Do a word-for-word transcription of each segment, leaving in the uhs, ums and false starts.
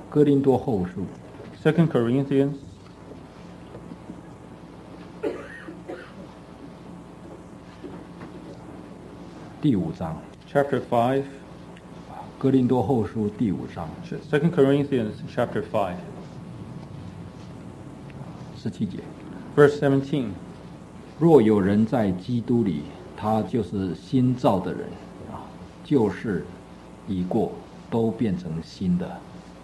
哥林多后书 Second Corinthians 第五章， chapter five. 哥林多后书第五章 Second Corinthians chapter five, 十七节。 verse seventeen. 若有人在基督里，他就是新造的人啊，旧事已过，都变成新的。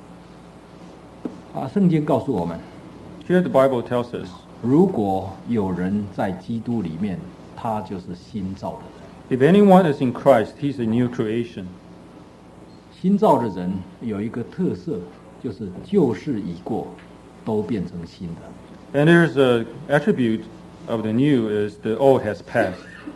啊，圣经告诉我们， Here the Bible tells us, 如果有人在基督里面，他就是新造的人。 if anyone is in Christ, he's a new creation. 新造的人有一个特色，就是旧事已过，都变成新的。 And there's a attribute of the new is the old has passed.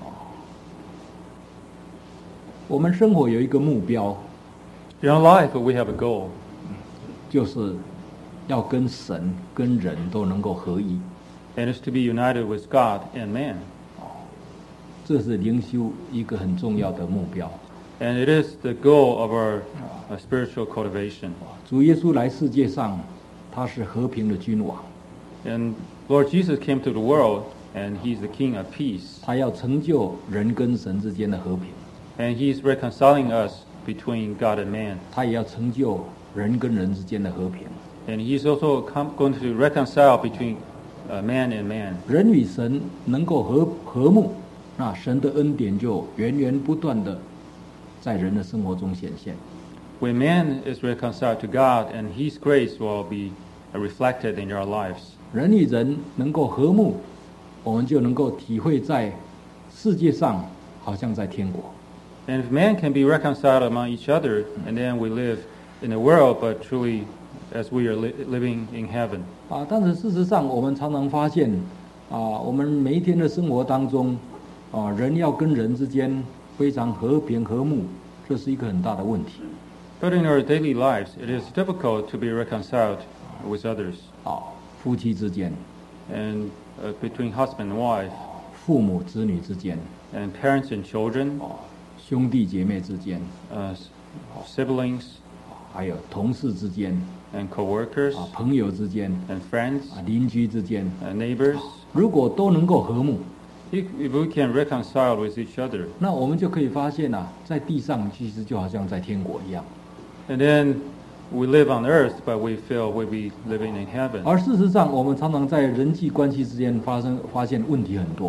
我们生活有一个目标， In our life, we have a goal, 就是要跟神、跟人都能够合一。 and it's to be united with God and man. 这是灵修一个很重要的目标。 And it is the goal of our uh, spiritual cultivation. 主耶稣来世界上，他是和平的君王， And Lord Jesus came to the world, and he's the King of peace. 他要成就人跟神之间的和平， And he's reconciling us between God and man. 他也要成就人跟人之间的和平。 And he's also com- going to reconcile between uh, man and man. 人与神能够和和睦，那神的恩典就源源不断的在人的生活中显现。 When man is reconciled to God, and his grace will be uh, reflected in our lives. 人与人能够和睦，我们就能够体会在世界上好像在天国。 And if man can be reconciled among each other, and then we live in the world, but truly as we are li- living in heaven. 啊，但是事实上，我们常常发现，啊，我们每一天的生活当中，啊，人要跟人之间非常和平和睦，这是一个很大的问题。 But in our daily lives, it is difficult to be reconciled with others, 啊，夫妻之间， and uh, between husband and wife, 父母子女之间， and parents and children, 兄弟姐妹之间， uh, s- siblings 还有同事之间， and co-workers 啊，朋友之间， and friends 啊，邻居之间， and neighbors. 如果都能够和睦， If, if we can reconcile with each other, 那我们就可以发现啊，在地上其实就好像在天国一样。 and then we live on earth, but we feel we'll be living in heaven. 而事实上，我们常常在人际关系之间发生发现问题很多。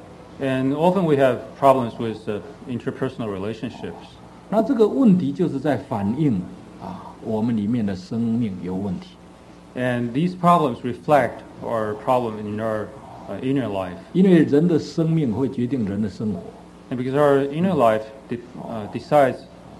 And often we have problems with uh, interpersonal relationships. 那这个问题就是在反映啊，我们里面的生命有问题。 And these problems reflect our problem in our uh, inner life. 因为人的生命会决定人的生活， And because our inner life de- uh, decides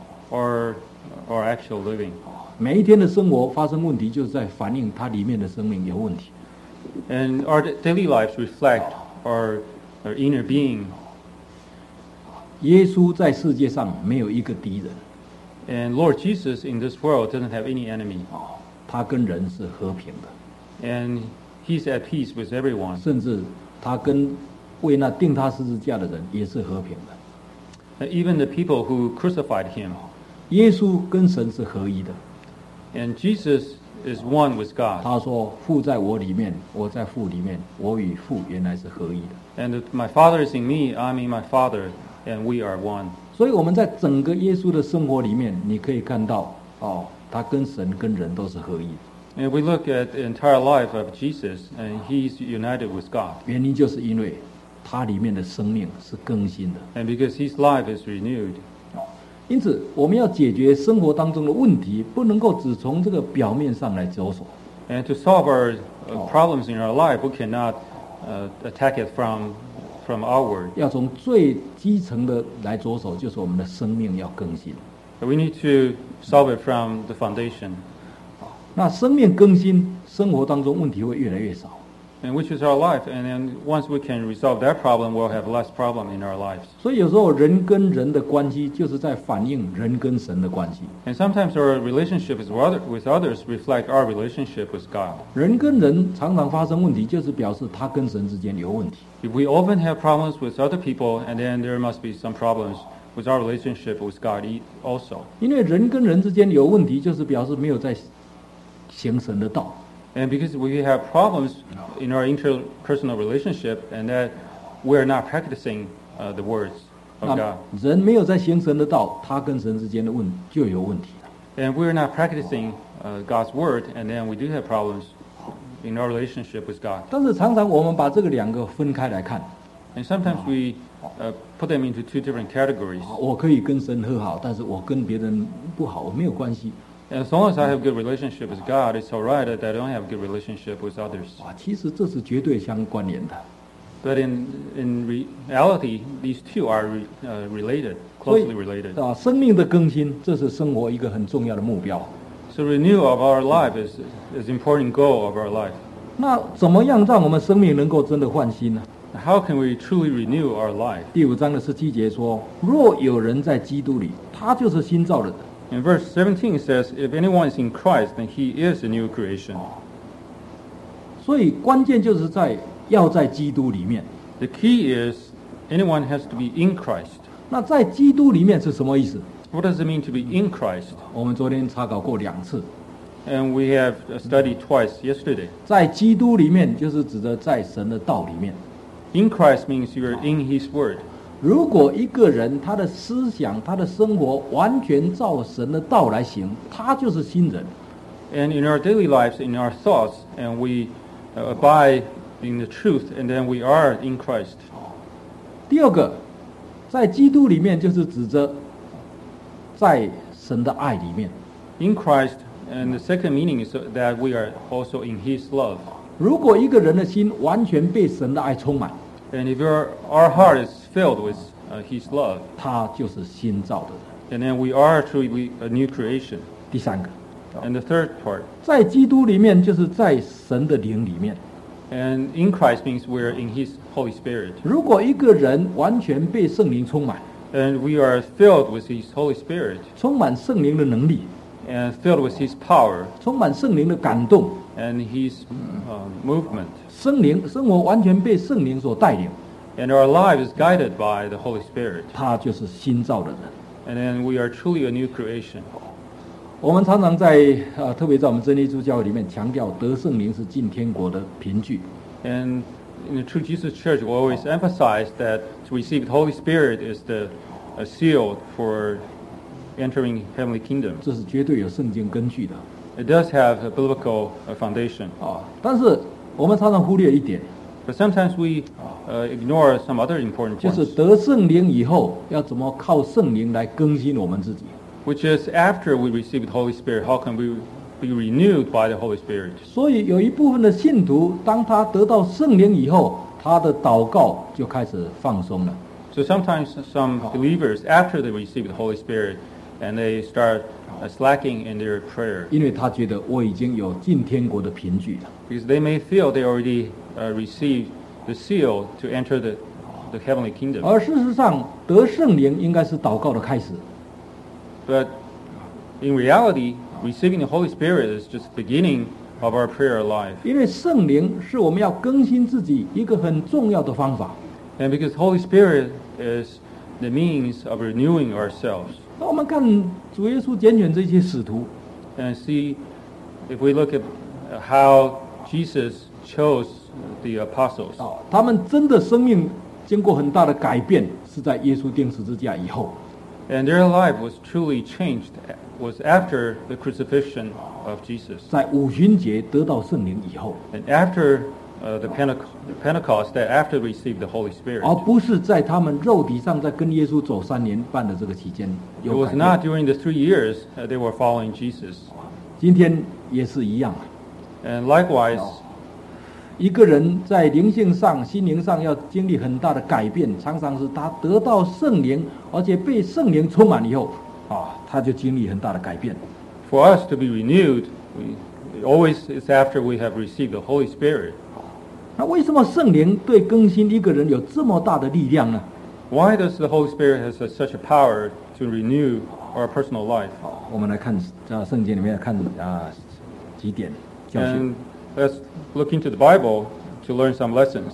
our, our actual living. 每一天的生活发生问题，就是在反映它里面的生命有问题。 And our da- daily lives reflect our, our inner being. 耶稣在世界上没有一个敌人， And Lord Jesus in this world doesn't have any enemy. 他跟人是和平的， And he's at peace with everyone. 甚至他跟为那定他十字架的人也是和平的。 And even the people who crucified him. 耶稣跟神是合一的。 And Jesus is one with God. 他说：“父在我里面，我在父里面，我与父原来是合一的。” And if my Father is in me, I'm in my Father, and we are one. 所以我们在整个耶稣的生活里面，你可以看到哦，他跟神跟人都是合一的。 And we look at the entire life of Jesus, and he's united with God. 原因就是因为他里面的生命是更新的。 And because his life is renewed. 因此，我们要解决生活当中的问题，不能够只从这个表面上来着手。 And to solve our uh, problems in our life, we cannot uh, attack it from, from outward. 要从最基层的来着手，就是我们的生命要更新。 We need to solve it from the foundation. 那生命更新，生活当中问题会越来越少。 And which is our life. And then once we can resolve that problem, we'll have less problem in our lives. 所以有时候人跟人的关系，就是在反映人跟神的关系。 And sometimes our relationship with other- with others reflect our relationship with God. 人跟人常常发生问题，就是表示他跟神之间有问题。 If we often have problems with other people, and then there must be some problems with our relationship with God e- also. 因为人跟人之间有问题，就是表示没有在行神的道。 And because we have problems in our interpersonal relationship, and that we are not practicing uh, the words of 那 God, 人没有在行神的道，他跟神之间的问就有问题了。 and we are not practicing uh, God's word, and then we do have problems in our relationship with God. 但是常常我们把这个两个分开来看， And sometimes we uh, put them into two different categories. 我可以跟神和好，但是我跟别人不好，没有关系。 And as long as I have good relationship with God, it's all right that I don't have good relationship with others. 哇，其实这是绝对相关联的。 But in in reality, these two are re, uh, related, 所以 closely related. 啊，生命的更新，这是生活一个很重要的目标。 So renewal of our life is is important goal of our life. 那怎么样让我们生命能够真的换新呢？ How can we truly renew our life? 第五章的十七节说：“若有人在基督里，他就是新造的人。” In verse seventeen it says, "If anyone is in Christ, then he is a new creation." 所以关键就是在要在基督里面。 The key is anyone has to be in Christ. 那在基督里面是什么意思？ What does it mean to be in Christ? 我们昨天查考过两次， And we have uh, studied twice yesterday. 在基督里面就是指的在神的道里面。 In Christ means you are in His Word. 如果一个人他的思想、他的生活完全照神的道来行，他就是新人。 And in our daily lives, in our thoughts, and we uh, abide in the truth, and then we are in Christ. 第二个，在基督里面就是指着在神的爱里面。 In Christ, and the second meaning is that we are also in His love. 如果一个人的心完全被神的爱充满， And if your, our heart is filled with uh, His love, 他就是新造的人。 and then we are truly a new creation. 第三个， And the third part, 在基督里面就是在神的灵里面。 and in Christ means we're in His Holy Spirit. 如果一个人完全被圣灵充满， And we are filled with His Holy Spirit, 充满圣灵的能力， and filled with His power, 充满圣灵的感动， and His uh, movement. 圣灵生活完全被圣灵所带领， And our life is guided by the Holy Spirit. 他就是新造的人。 And then we are truly a new creation. 我们常常在呃，特别在我们真理主教会里面强调，得圣灵是进天国的凭据。 And in the True Jesus Church, we always emphasize that to receive the Holy Spirit is the uh, seal for entering heavenly kingdom. 这是绝对有圣经根据的 It does have a biblical uh, foundation. 啊。但是我们常常忽略一点， But sometimes we uh, ignore some other important 就是 points, 得圣灵以后，要怎么靠圣灵来更新我们自己。 which is after we receive the Holy Spirit, how can we be renewed by the Holy Spirit? 所以有一部分的信徒，当他得到圣灵以后，他的祷告就开始放松了。 So sometimes some believers, after they receive the Holy Spirit, and they start uh, slacking in their prayer, 因为他觉得我已经有进天国的凭据了。 because they may feel they already uh, received the seal to enter the, the heavenly kingdom. 而事实上，得圣灵应该是祷告的开始。 But in reality, receiving the Holy Spirit is just the beginning of our prayer life. 因为圣灵是我们要更新自己一个很重要的方法。 And because Holy Spirit is the means of renewing ourselves. 那我们看主耶稣拣选这些使徒， And see, if we look at how Jesus chose the apostles, 啊，他们真的生命经过很大的改变，是在耶稣钉十字架以后。 and their life was truly changed, was after the crucifixion of Jesus. 在五旬节得到圣灵以后， And after uh, the Pentecost, Pentecost, that after they received the Holy Spirit. 而不是在他们肉体上在跟耶稣走三年半的这个期间 It 有 was 改 not 变。 during the three years uh, they were following Jesus. 今天也是一样， And likewise, 一个人在灵性上、心灵上要经历很大的改变，常常是他得到圣灵，而且被圣灵充满以后，啊，他就经历很大的改变。 for us to be renewed, we, it always is after we have received the Holy Spirit. 那为什么圣灵对更新一个人有这么大的力量呢？ Why does the Holy Spirit has a, such a power to renew our personal life? 好，我们来看啊，圣经里面看啊几点教训。 And let's look into the Bible to learn some lessons.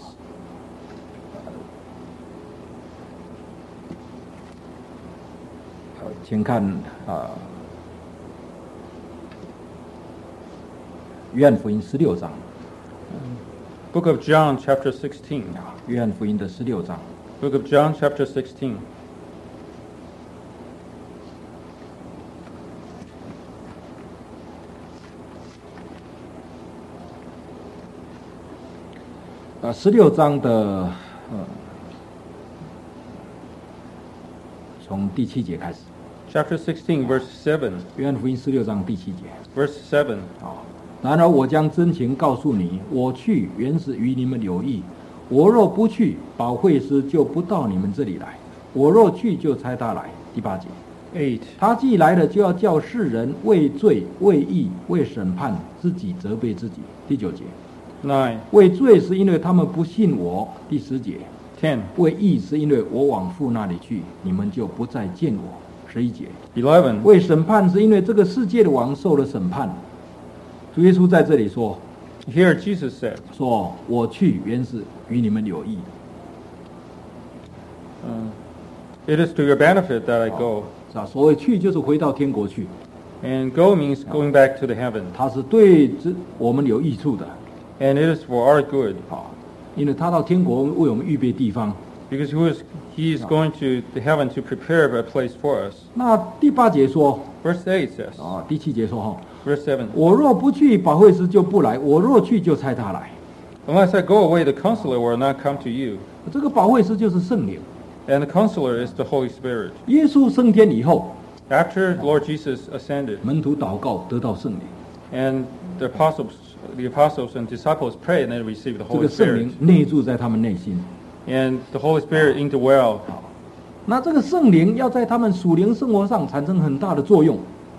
好，请看啊约翰福音十六章， Book of John, chapter sixteen. 约翰福音的十六章。 Book of John, chapter sixteen. 呃，十六章的呃，从第七节开始。 Chapter sixteen, verse seven. 约翰福音十六章第七节。 Verse seven. 啊，然而我将真情告诉你，我去原是与你们有益。我若不去，保惠师就不到你们这里来；我若去，就差他来。第八节， eight. 他既来了，就要叫世人为罪、为义、为审判，自己责备自己。第九节， nine. 为罪是因为他们不信我。第十节， ten. 为义是因为我往父那里去，你们就不再见我。十一节， eleven. 为审判是因为这个世界的王受了审判。主耶稣在这里说 Here Jesus said, 说我去原是与你们有益。 It is to your benefit that I go. 是吧？所谓去就是回到天国去， And go means going back to the heaven. 它是对之我们有益处的 And it is for our good. 啊，因为他到天国为我们预备地方。 Because he is, he is going to the heaven to prepare a place for us. 那第八节说 Verse eight says, 啊，第七节说哈， verse seven, 我若不去，保惠师就不来；我若去，就差他来。 Unless I go away, the counselor will not come to you. 这个保惠师就是圣灵。 And the counselor is the Holy Spirit. 耶稣升天以后， After Lord Jesus ascended, 门徒祷告得到圣灵， and the apostles, the apostles and disciples prayed and they received the 这 Holy 个圣灵 Spirit. 内住在他们内心。 And the Holy Spirit indwell. 那这个圣灵要在他们属灵生活上产生很大的作用。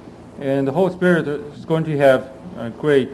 And the Holy Spirit is going to have a great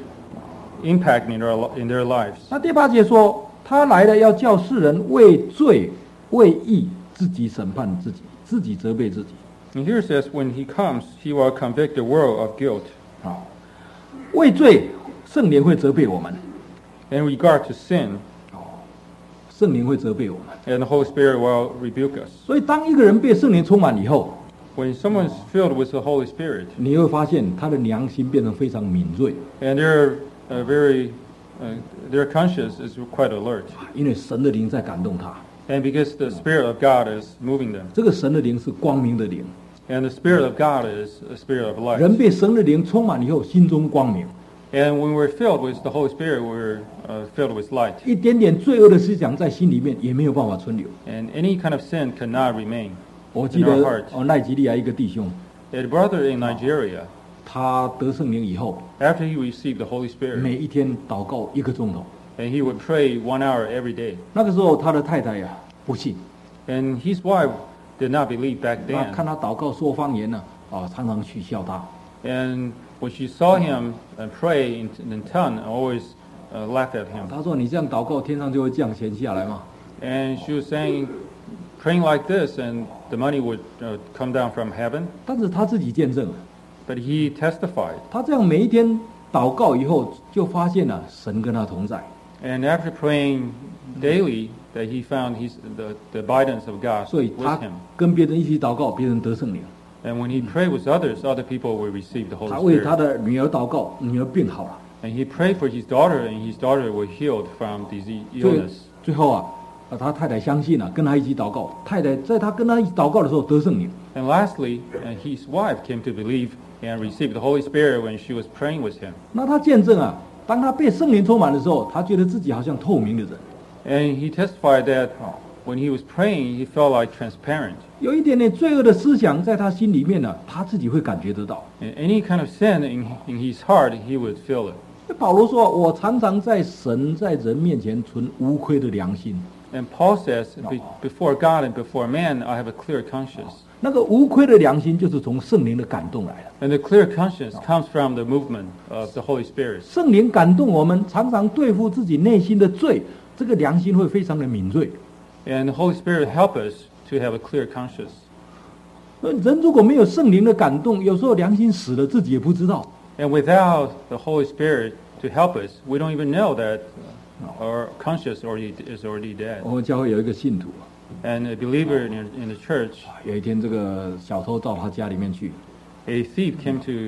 impact in their, in their lives. 那第八节说，他来了要叫世人为罪、为义，自己审判自己，自己责备自己。 And here it says, when he comes, he will convict the world of guilt. 啊，为罪，圣灵会责备我们。 In regard to sin, 圣灵会责备我们。 and the Holy Spirit will rebuke us. 所以，当一个人被圣灵充满以后， When someone is filled with the Holy Spirit, 你会发现他的良心变得非常敏锐， and their uh, very uh, their conscience is quite alert, 因为神的灵在感动他。 and because the Spirit of God is moving them, 这个神的灵是光明的灵， and the Spirit of God is a Spirit of light. 人被神的灵充满以后，心中光明， And when we're filled with the Holy Spirit, we're uh, filled with light, 一点点罪恶的思想在心里面也没有办法存留。 and any kind of sin cannot remain. 我记 In our 得 heart. 哦，奈及利亚一个弟兄， A brother in Nigeria, 他得圣灵以后， after he received the Holy Spirit, 每一天祷告一个钟头。 and he would pray one hour every day, 那个时候他的太太呀、不信， and his wife did not believe back 那看 then. 他祷告说方言呢，啊，常常取笑他。 And when she saw him uh, pray in, in tongue, always uh, laughed at him. 他说：“你这样祷告，天上就会降钱下来嘛。 And she was saying, praying like this, and the money would uh, come down from heaven. ” 但是他自己见证了， But he testified. 他这样每一天祷告以后，就发现了神跟他同在。 And after praying daily, that he found his, the, the abidance of God 所以 with 他 him. 跟别人一起祷告，别人得圣灵。 And when he prayed with others, other people will receive the 他 Holy 为他 Spirit. 的女儿祷告，女儿病好了。 And he prayed for his daughter, and his daughter was healed from disease 所以 illness. 最后啊，啊他太太相信了，跟他一起祷告。太太在他跟他一起祷告的时候得圣灵。 And lastly, uh, his wife came to believe and received the Holy Spirit when she was praying with him. 那他见证啊，当他被圣灵充满的时候，他觉得自己好像透明的人， And he testified that when he was praying, he felt like transparent. 有一点点罪恶的思想在他心里面呢、他自己会感觉得到。 And any kind of sin in, in his heart, he would feel it. 保罗说：“我常常在神在人面前存无愧的良心。 And Paul says, "Be- before God and before man, I have a clear conscience." 那个无愧的良心，就是从圣灵的感动来的。 And the clear conscience comes from the movement of the Holy Spirit. 圣灵感动我们，常常对付自己内心的罪，这个良心会非常的敏锐。 And the Holy Spirit help us to have a clear conscience. 那人如果没有圣灵的感动，有时候良心死了，自己也不知道。 And without the Holy Spirit to help us, we don't even know that uh, our conscience already is already dead. 我们教会有一个信徒， And a believer in, in the church, 有一天这个小偷到他家里面去， a thief came to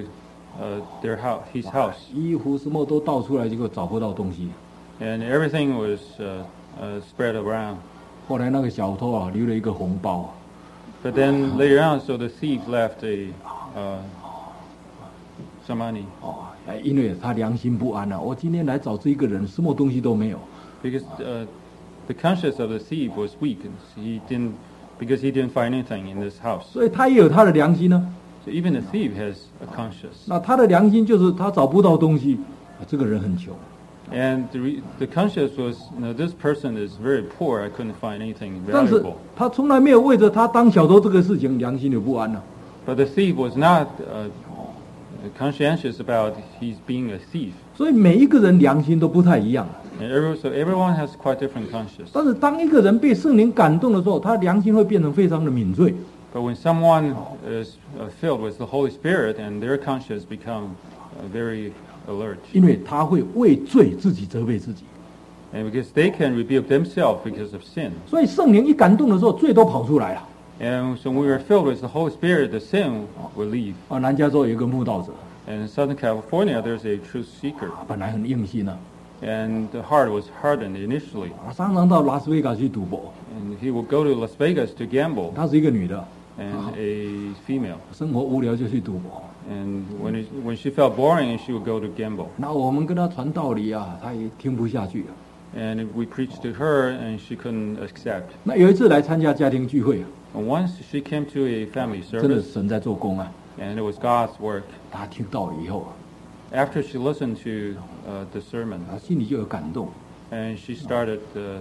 uh, their house, his house, 衣服什么都倒出来，结果找不到东西。 and everything was uh, uh, spread around. 后来那个小偷啊，留了一个红包。 But then later on, so the thief left a uh, some money 哦，哎，因为他良心不安啊，我今天来找这一个人，什么东西都没有。 because uh, the conscience of the thief was weak, and he didn't because he didn't find anything in this house. 所以他也有他的良心呢。 So even the thief has a conscience, 那他的良心就是他找不到东西，啊这个人很穷。 and the re- the conscience was, you know, this person is very poor. I couldn't find anything 但是 valuable. 他从来没有为着他当小偷这个事情良心有不安呢、 But the thief was not uh, conscientious about he's being a thief. 所以每一个人良心都不太一样。 And every, so everyone has quite different conscience. 但是当一个人被圣灵感动的时候，他良心会变成非常的敏锐。 But when someone is uh, filled with the Holy Spirit, and their conscience become uh, very alert, 因为他会为罪自己责备自己。 and because they can rebuke themselves because of sin. 所以圣灵一感动的时候，罪都跑出来了。 And so when we are filled with the Holy Spirit, the sin will leave. 啊，南加州有一个慕道者， And in Southern California, there's a truth seeker, 本来很硬心呢、 and the heart was hardened initially, 啊，常常到拉斯维加去赌博。 and he would go to Las Vegas to gamble, 她是一个女的， and a female. 生活无聊就去赌博。 And when it, when she felt boring, she would go to gamble. 那我们跟她传道理啊，她也听不下去啊。 And we preached to her, and she couldn't accept. 那有一次来参加家庭聚会啊， And once she came to a family 真的 service, 神在做工啊。 and it was God's work. 她听到了以后啊， After she listened to uh, the sermon, 她心里就有感动， and she started, uh,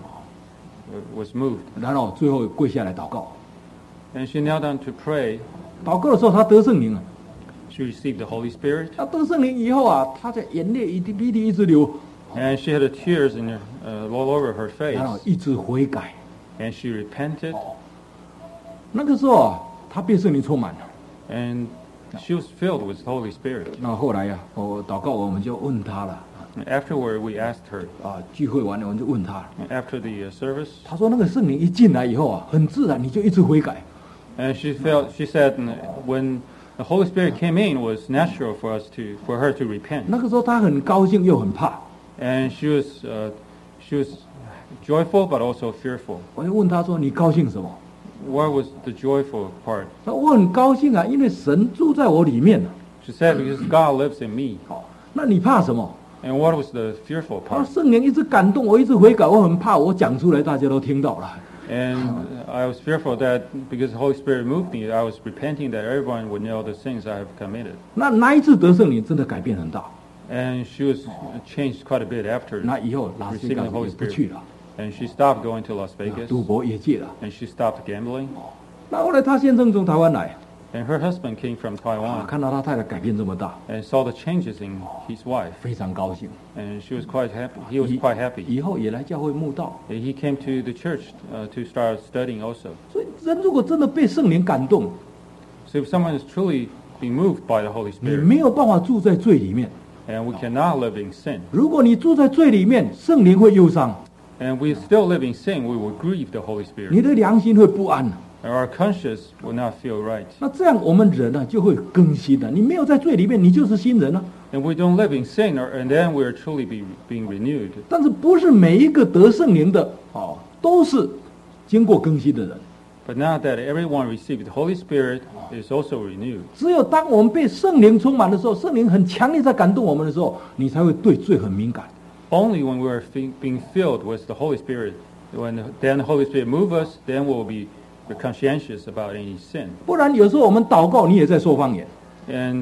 uh, was moved. 然后最后跪下来祷告。 And she knelt down to pray. 祷告的时候，她得圣灵啊。 She received the Holy Spirit, 她得圣灵以后啊，她的眼泪一滴鼻涕一直流， and she had the tears in her, uh, all over her 然后 face. 一直悔改。 And she repented, 那个时候啊，她被圣灵充满了。 and she was filled with the Holy Spirit. 那后来呀、我祷告我们就问她了 And afterward, we asked her, 啊，聚会完了我们就问她， after the uh, service, 她说那个圣灵一进来以后啊，很自然你就一直悔改。 and she felt, she said, mm, when the Holy Spirit came in, it was natural for us to, for her to repent. 那个时候她很高兴又很怕， And she was, uh, she was joyful but also fearful. 我就问她说你高兴什么？ What was the joyful part? 她说我很高兴啊，因为神住在我里面了、 She said, because God lives in me. 哦，那你怕什么？ And what was the fearful 她说 part? 圣灵一直感动我，一直悔改，我很怕，我讲出来大家都听到了。 And I was fearful that because the Holy Spirit moved me, I was repenting that everyone would know the sins I have committed. 那那一次得圣灵真的改变很大， And she was changed quite a bit after 那以后拉斯维 receiving 加 the 斯 Holy 也不去 Spirit. 了， And she stopped going to Las Vegas, 赌博也戒了。 and she stopped gambling. 那后来她先生从台湾来， And her husband came from 啊， Taiwan 看到他太太改变这么大， and saw the changes in his wife. 非常高兴， And she was quite happy. He was 以 quite happy. 以后也来教会慕道。 And he came to the church uh, to start studying also. 所以人如果真的被圣灵感动， So if someone is truly being moved by the Holy 你 Spirit, 没有办法住在罪里面。 and we cannot live in sin, 如果你住在罪里面，圣灵会忧伤， and we still live in sin, we will grieve the Holy 你 Spirit. 的良心会不安。 And our conscience will not feel right. 那这样我们人呢、就会更新了。你没有在罪里面，你就是新人了、 And we don't live in sin, or, and then we are truly be, being renewed. 但是不是每一个得圣灵的哦，都是经过更新的人。 But now that everyone received the Holy Spirit is also renewed. 只有当我们被圣灵充满的时候，圣灵很强烈在感动我们的时候，你才会对罪很敏感。 Only when we are fe- being filled with the Holy Spirit, when then the Holy Spirit moves us, then we'll be conscientious about any sin. 不然有时候我们祷告，你也在说方言。 And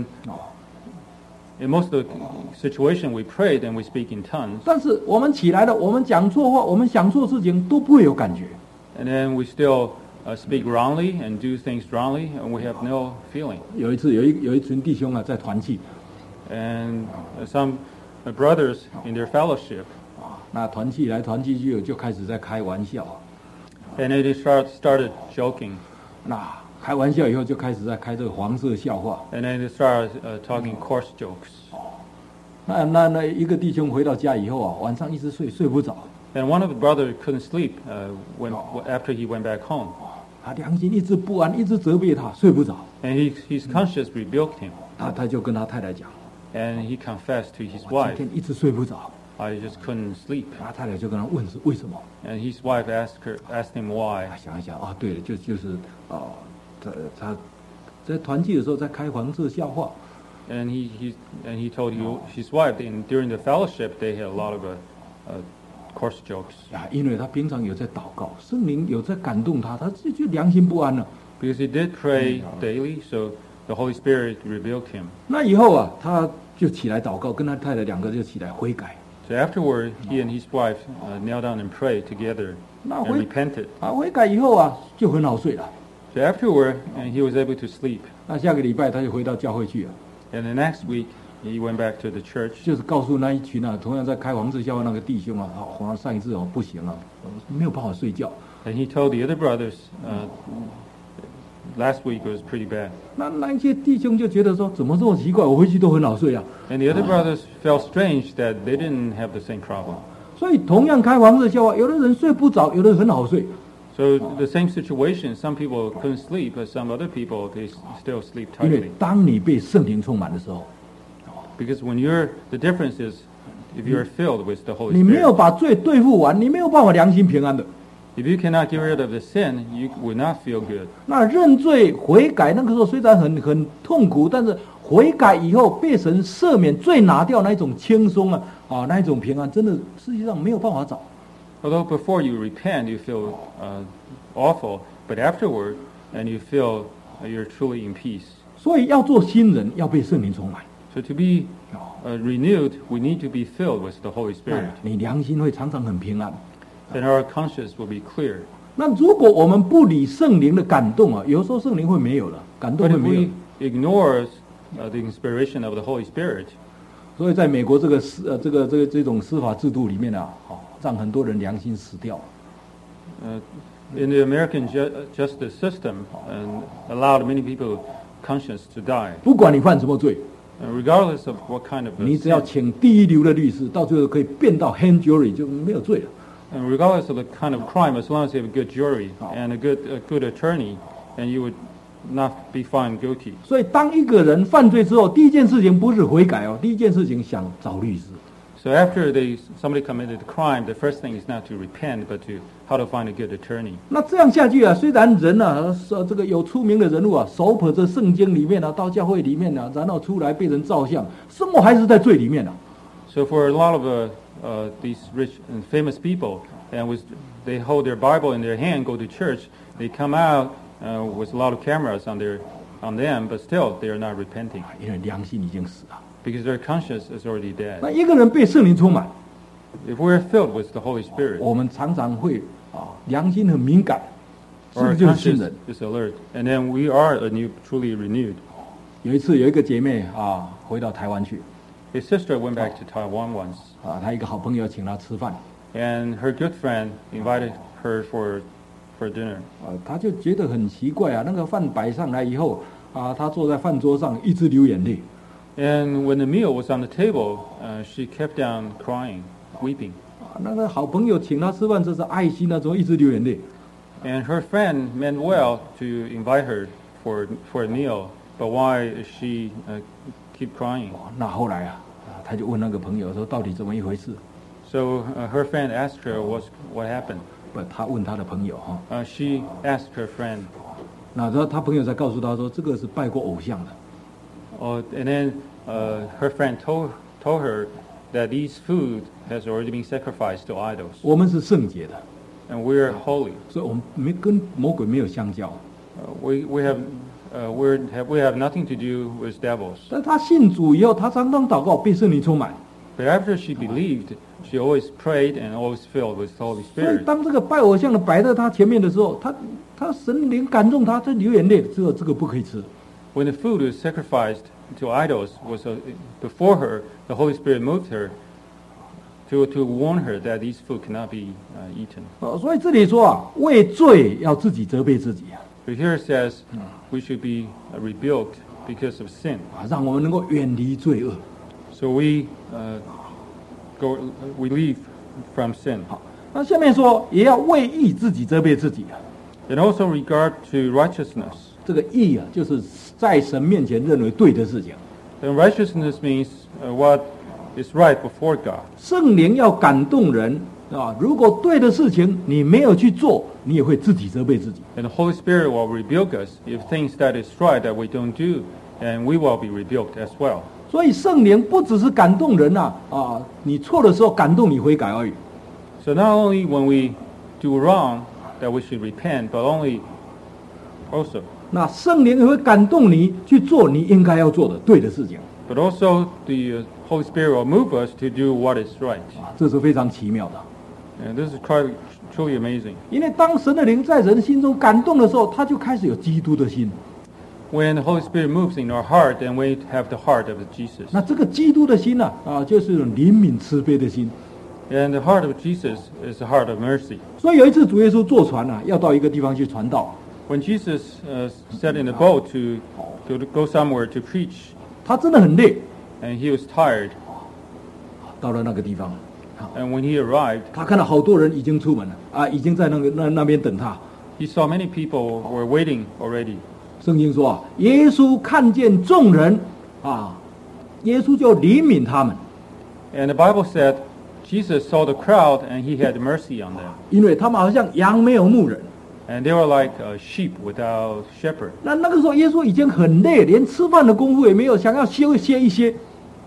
in most of the situation we prayed and we speak in tongues, 但是我们起来了，我们讲错话，我们想错事情都不会有感觉。 and then we still uh, speak wrongly and do things wrongly, and we have no feeling. 有一次，有一有一群弟兄啊，在团契 And uh, some uh, brothers in their fellowship, 啊，那团契来团契去，就开始在开玩笑。 and they start, started joking, 那开玩笑以后，就开始在开这个黄色笑话。 and then they started uh, talking coarse jokes. 那那那一个弟兄回到家以后啊，晚上一直睡，睡不着。 And one of the brothers couldn't sleep uh, when after he went back home, 他良心一直不安，一直责备他，睡不着。 and he, his conscience rebuked him. 他他就跟他太太讲， and he confessed to his 我 wife, 今天一直睡不着。 I just couldn't sleep. 然后太太就跟他问是为什么？ And his wife asked her, asked him 他 why. 想一想啊，对了，就就是啊，他他在团契的时候在开黄色笑话。 And he, he and he told you, his wife, in, during the fellowship, they had a lot of uh, uh, coarse jokes. 啊，因为他平常有在祷告，圣灵有在感动他，他就就良心不安了。 Because he did pray daily, so the Holy Spirit rebuked him. 那以后啊，他就起来祷告，跟他太太两个就起来悔改。 So afterward, he and his wife uh, knelt down and prayed together 那 and 悔 repented. 啊悔改以后啊，就很好睡了。 So afterward, and he was able to sleep. 那下个礼拜他就回到教会去了， And the next week, he went back to the church. 就是告诉那一群啊，同样在开黄色笑话那个弟兄啊，好、哦，上一次哦不行啊，没有办法睡觉。 And he told the other brothers, uh, last week was pretty bad. 那那一些弟兄就觉得说，怎么这么奇怪？我回去都很好睡啊。 And the other brothers felt strange that they didn't have the same problem. 所以同样开黄色笑话，有的人睡不着，有的人很好睡。 So the same situation, some people couldn't sleep, but some other people, they s- still sleep 因为 tightly. 当你被圣灵充满的时候， Because when you're, the difference is, if you're filled with the Holy 你没有 Spirit, 把罪对付完，你没有办法良心平安的。 if you cannot get rid of the sin, you will not feel good. 那认罪悔改，那个时候虽然很很痛苦，但是悔改以后被神赦免，罪拿掉那一种轻松啊啊那一种平安，真的世界上没有办法找。 Although before you repent, you feel uh, awful, but afterward, and you feel uh, you're truly in peace. 所以要做新人，要被圣灵充满。 So to be uh, renewed, we need to be filled with the Holy 那 Spirit. 你良心会常常很平安。 Then our conscience will be clear. 那如果我们不理圣灵的感动啊，有时候圣灵会没有了，感动 But 会 if 没有。 we ignore uh, the inspiration of the Holy Spirit, 所以在美国这个司呃这个这个这种司法制度里面啊，哦，让很多人良心死掉。 uh, in the American ju- justice system, and allowed many people conscience to die. 不管你犯什么罪， And regardless of what kind of 你只要 sin, 请第一流的律师，到最后可以变到 hand jury 就没有罪了。 and regardless of the kind of crime, as long as you have a good jury and a good a good attorney, and you would not be found guilty. 所以当一个人犯罪之后，第一件事情不是悔改哦，第一件事情想找律师。 So after they somebody committed a crime, the first thing is not to repent, but to how to find a good attorney. 那这样下去啊，虽然人啊，呃，这个有出名的人物啊，手捧着圣经里面啊，到教会里面啊，然后出来被人照相，生活还是在罪里面啊。 So for a lot of uh, uh, these rich and famous people, and with they hold their Bible in their hand, go to church, they come out uh, with a lot of cameras on their on them, but still they are not repenting 因为良心已经死了。 because their conscience is already 那 dead. 一个人被圣灵充满， If we're filled with the Holy Spirit, 我们常常会啊，良心很敏感，是不 our 是就是新 conscience 人？ is alert, and then we are a new, truly renewed. 有一次有一个姐妹啊，回到台湾去 His sister went back to Taiwan once, 啊，她一个好朋友请她吃饭 and her good friend invited her for for dinner. 啊，她就觉得很奇怪啊，那个饭摆上来以后啊，她坐在饭桌上一直流眼泪。 And when the meal was on the table, uh, she kept on crying, weeping. 啊，那个好朋友请她吃饭，这是爱心啊，怎么一直流眼泪？ And her friend meant well to invite her for for a meal, but why is she uh, keep crying? 哦那后来啊，啊她就问那个朋友说，到底怎么一回事？ So uh, her friend asked her what's, what happened. 不，她问她的朋友哈， Uh, she asked her friend, 那她她朋友才告诉她说，这个是拜过偶像的。 oh, and then uh, her friend told told her that these food has already been sacrificed to idols, 我们是圣洁的， and we're holy. 所以我们没跟魔鬼没有相交。 Uh, we we have uh, we're have we have nothing to do with devils. 但她信主以后，她常常祷告，被圣灵充满。 But after she believed, she always prayed and always filled with the Holy 所以 Spirit. 当这个拜偶像的摆在她前面的时候，她她神灵感动她，她流眼泪，这个这个不可以吃。 When the food was sacrificed to idols was uh, before her, the Holy Spirit moved her to to warn her that these food cannot be uh, eaten. 哦，所以这里说啊，为罪要自己责备自己啊， But here it says we should be uh, rebuked because of sin. 啊，让我们能够远离罪恶。 So we uh, go we leave from sin. 好，那下面说也要为义自己责备自己啊。 And also regard to righteousness. 这个义啊，就是在神面前认为对的事情。 Then righteousness means uh, what is right before God. 圣灵要感动人啊！如果对的事情你没有去做，你也会自己责备自己。 And the Holy Spirit will rebuke us if things that is right that we don't do, and we will be rebuked as well. 所以圣灵不只是感动人呐啊，你错的时候感动你悔改而已。 So not only when we do wrong that we should repent, but only also, 那圣灵也会感动你去做你应该要做的对的事情 but also the uh, Holy Spirit will move us to do what is right. 啊，这是非常奇妙的。 And this is quite, truly amazing. 因为当神的灵在人心中感动的时候，他就开始有基督的心。 When the Holy Spirit moves in our heart, then we have the heart of Jesus. 那这个基督的心呢、啊，啊，就是一种怜悯慈悲的心。 And the heart of Jesus is the heart of mercy. 所以有一次主耶稣坐船啊，要到一个地方去传道， When Jesus uh, sat in the boat to, to go somewhere to preach, 他真的很累。 and he was tired, 到了那个地方，啊， and when he arrived, 他看到好多人已经出门了啊，已经在那个那那边等他。 he saw many people were waiting already. 圣经说啊，耶稣看见众人啊，耶稣就怜悯他们， And the Bible said Jesus saw the crowd and he had mercy on them. 因为他们好像羊没有牧人。 And they were like uh, sheep without shepherd. 那那个时候耶稣已经很累，连吃饭的功夫也没有，想要休歇一歇。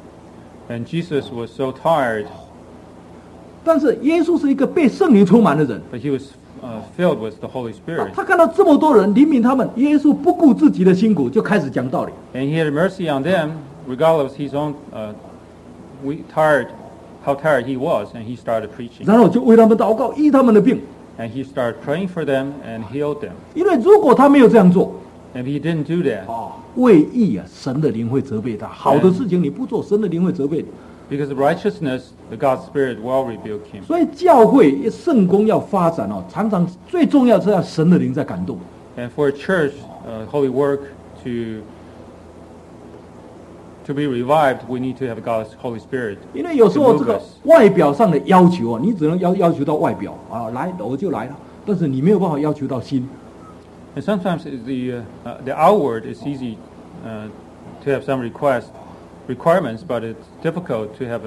And Jesus was so tired, 但是耶稣是一个被圣灵充满的人， but he was uh, filled with the Holy 他 Spirit. 他看到这么多人怜悯他们，耶稣不顾自己的辛苦，就开始讲道理。 And he had mercy on them, regardless of his own uh, we tired, how tired he was, and he started preaching. 然后就为他们祷告，医他们的病。 And he started praying for them and healed them. 因为如果他没有这样做， And if he didn't do that, 哦，为义啊，神的灵会责备他。好的事情你不做，神的灵会责备你。 because of righteousness, the God's Spirit will rebuke him. 所以教会圣工要发展哦，常常最重要是要神的灵在感动。 And for a church, uh, holy work to to be revived, we need to have God's Holy Spirit. 因为有时候这个外表上的要求啊，你只能要要求到外表啊，来我就来了，但是你没有办法要求到心。 And sometimes the uh, uh, the outward is easy uh, to have some request requirements, but it's difficult to have.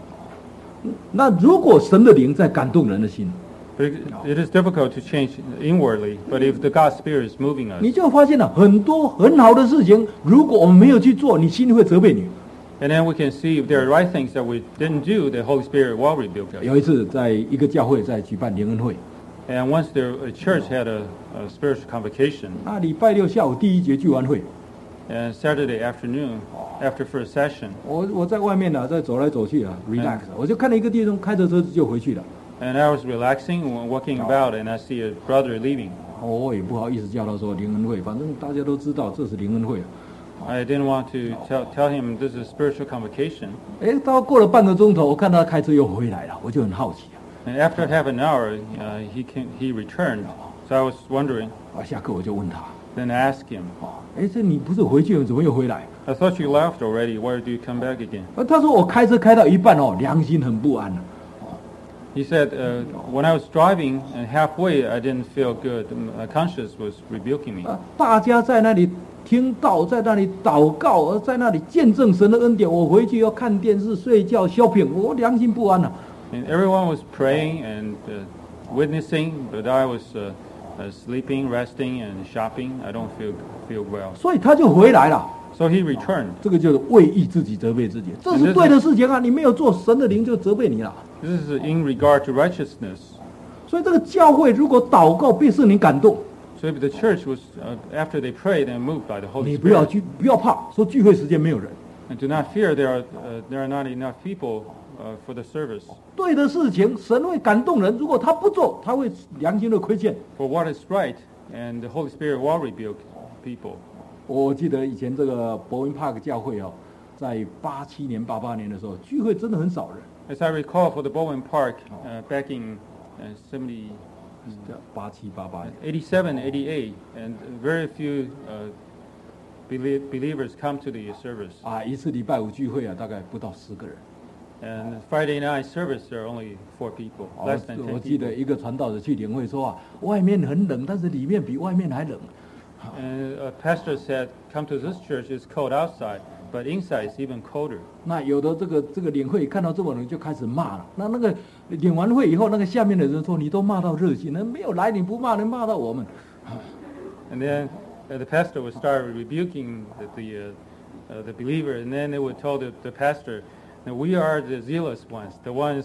Uh, 那如果神的灵在感动人的心， but it, it is difficult to change inwardly. But if the God's Spirit is moving us, 你就发现了很多很好的事情，如果我们没有去做，你心里会责备你。 and then we can see if there are right things that we didn't do, the Holy Spirit will rebuke us. 有一次，在一个教会在举办联恩会， And once the a church had a, a spiritual convocation, 那礼拜六下午第一节聚完会， and Saturday afternoon after first session, 我我在外面呢、在走来走去啊，relax，、我就看到一个弟兄开着车子就回去了， and I was relaxing, walking about, and I see a brother leaving. 我也不好意思叫他说联恩会，反正大家都知道这是联恩会啊。 I didn't want to tell, tell him this is spiritual convocation. 哎，到过了半个钟头，我看他开车又回来了，我就很好奇啊。 And after half an hour, uh, he came, he returned. So I was wondering. 啊，下课我就问他， Then I asked him, 哎，这你不是回去了，怎么又回来？ I thought you left already. Why do you come back again? 啊，他说我开车开到一半哦，良心很不安啊。 He said, uh, when I was driving and halfway, I didn't feel good. My conscience was rebuking me. 啊，大家在那里听道，在那里祷告，而在那里见证神的恩典。我回去要看电视、睡觉、shopping，我良心不安啊。 And everyone was praying and uh, witnessing, but I was uh, uh, sleeping, resting, and shopping. I don't feel feel well. 所以他就回来了。 So he returned. 这个就是为义自己责备自己，这是对的事情啊！你没有做，神的灵就责备你了。 This is in regard to righteousness. 所以这个教会如果祷告被圣灵感动， So if the church was, uh, after they prayed and moved by the 你 Holy 不要 Spirit, 去，不要怕，说聚会时间没有人。 and do not fear there are, uh, there are not enough people uh, for the service. 对的事情，神会感动人。如果他不做，他会良心的亏欠。 For what is right, and the Holy Spirit will rebuke people. 我记得以前这个伯恩 Park 教会哦，在八七年、八八年的时候，聚会真的很少人。 As I recall, for the Bowen Park uh, back in uh, seventy, 八七八八年， eighty-seven, eighty-eight, and very few uh, belie- believers come to the service. 啊，一次礼拜五聚会啊，大概不到十个人。 And Friday night service, there are only four people, 哦 less than 我 ten 记 people. 得一个传道者去领会说啊，外面很冷，但是里面比外面还冷。 And a pastor said, come to this church, it's cold outside, but inside it's even colder. 那有的这个这个领会看到这么冷就开始骂了。那那个领完会以后，那个下面的人说：“你都骂到热心，那没有来你不骂，你骂到我们。” And then uh, the pastor would start rebuking the the, uh, uh, the believer, and then they would tell the, the pastor, that we are the zealous ones, the ones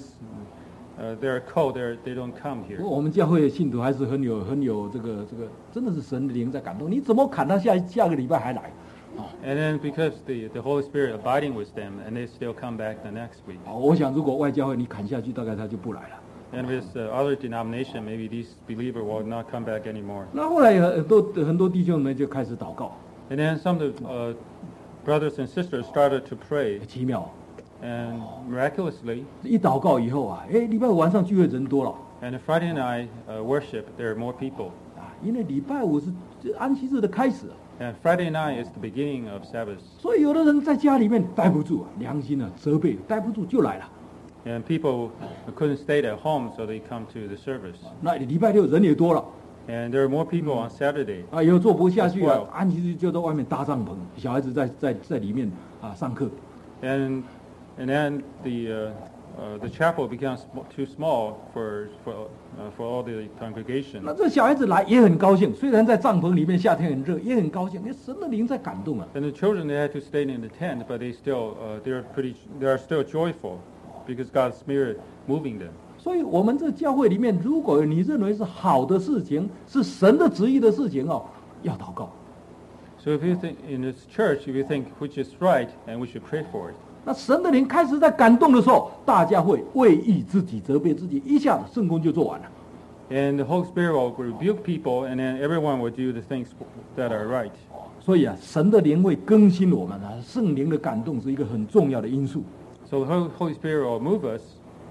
uh, they're cold, they're, they don't come here. 我们教会的信徒还是很有很有这个这个，真的是神的灵在感动。你怎么砍他下下个礼拜还来？ And then because the, the Holy Spirit abiding with them, and they still come back the next week. 哦，我想如果外教会你砍下去，大概他就不来了。 And with uh, other denomination, maybe these believer will not come back anymore. 那后来有很多很多弟兄们就开始祷告， And then some of the uh, brothers and sisters started to pray, 奇妙， and miraculously, 一祷告以后啊，哎，礼拜五晚上聚会人多了 and the Friday night uh, worship, there are more people. 啊，因为礼拜五是安息日的开始， And Friday night is the beginning of Sabbath. 所以有的人在家里面待不住啊，良心啊责备，待不住就来了。 And people couldn't stay at home, so they come to the service. 那礼拜六人也多了 And there are more people on Saturday. 啊，有坐不下去啊 Wow， 安息日就在外面搭帐篷，小孩子在在在里面啊上课。 And and then the uh, uh, the chapel becomes too small for for uh, for all the congregation. 那这小孩子来也很高兴，虽然在帐篷里面夏天很热，也很高兴，因为神的灵在感动啊。 And the children, they had to stay in the tent, but they still uh, they're pretty they are still joyful because God's Spirit moving them. 所以，我们这教会里面，如果你认为是好的事情，是神的旨意的事情哦，要祷告。 So if you think in this church, if you think which is right, and we should pray for it. 那神的灵开始在感动的时候，大家会为义自己责备自己，一下子圣工就做完了。 And the Holy Spirit will rebuke people, and then everyone will do the things that are right. 所以啊，神的灵会更新我们啊，圣灵的感动是一个很重要的因素。 So the Holy Spirit will move us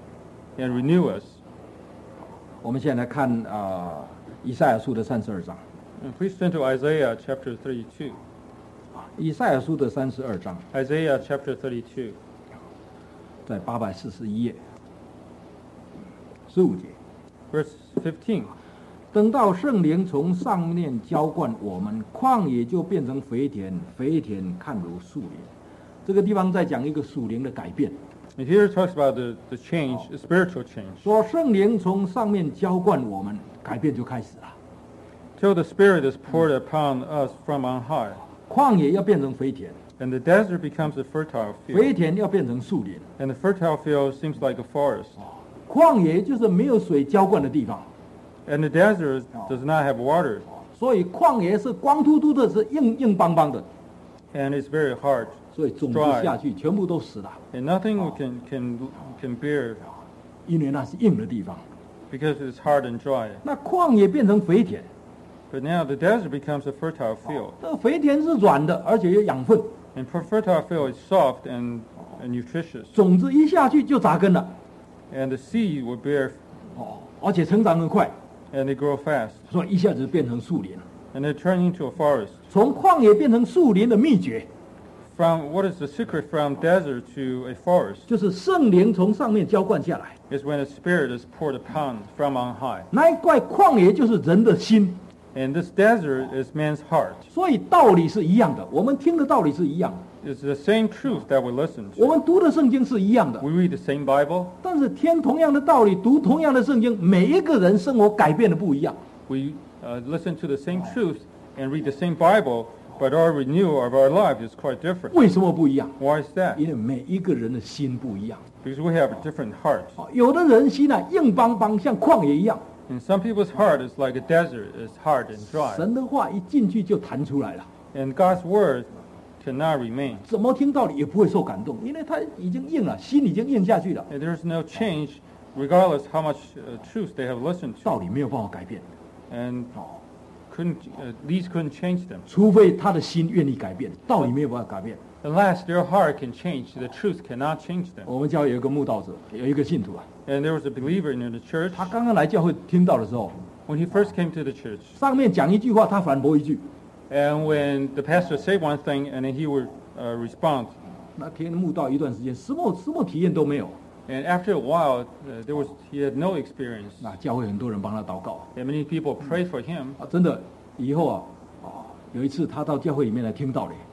and renew us. 我们现在来看啊、呃，以赛亚书的三十二章。 And please turn to Isaiah chapter thirty-two. 以赛亚书的三十二章， Isaiah chapter thirty-two, 在八百四十一页，十五节。 verse fifteen. 等到圣灵从上面浇灌我们，旷野就变成肥田，肥田看如树林。这个地方在讲一个属灵的改变， And here it talks about the, the change, the spiritual change. 说圣灵从上面浇灌我们，改变就开始了。 Till the Spirit is poured upon us from on high, 旷野要变成肥田， and the desert becomes a fertile 肥 field, 田要变成树林。 and the fertile field seems like a forest, 旷野就是没有水浇灌的地方， and the desert does not have water, 所以旷野是光秃秃的，是硬硬邦邦的， and it's very hard, 所以种子下去全部都死了， and nothing can can can bear 因为那是硬的地方。 because it's hard and dry. 那旷野变成肥田， But now the desert becomes a fertile field, 这个肥田是软的，而且有养分， and for fertile field is soft and, and nutritious, 种子一下去就扎根了， and the seed will bear, 哦，而且成长很快， and they grow fast, 所以一下子变成树林。 and they turn into a forest. 从旷野变成树林的秘诀， From what is the secret from desert to a forest 就是圣灵从上面浇灌下来。 is when the Spirit is poured upon from on high, 那一块旷野就是人的心， and this desert is man's heart. 所以道理是一样的，我们听的道理是一样的， It's the same truth that we listen 我 to. 们读的圣经是一样的， We read the same Bible. 但是听同样的道理，读同样的圣经，每一个人生活改变的不一样。 We uh, listen to the same truth and read the same Bible, but our renewal of our life is quite different. 为什么不一样？ Why is that? 因为每一个人的心不一样。 Because we have a different heart. 哦有的人心呢、硬邦邦，像旷野一样， And some people's heart is like a desert, it's hard and dry. 神的话一进去就弹出来了， And God's word cannot remain. 怎么听道理也不会受感动，因为他已经硬了，心已经硬下去了， And there's no change, regardless how much uh, truth they have listened 道 to. 理没有办法改变， And couldn't uh, these couldn't change them. 除非他的心愿意改变，道理没有办法改变。 Unless their heart can change, the truth cannot change them. 我们教会有一个慕道者，有一个信徒啊， And there was a believer in the church. 他刚刚来教会听到的时候， When he first came to the church, 上面讲一句话，他反驳一句， and when the pastor said one thing, and then he would uh, respond. 那听慕道一段时间，什么什么体验都没有。 And after a while, uh, there was he had no experience. 那教会很多人帮他祷告 And many people prayed for him. 啊，真的，以后啊，哦，有一次他到教会里面来听道理，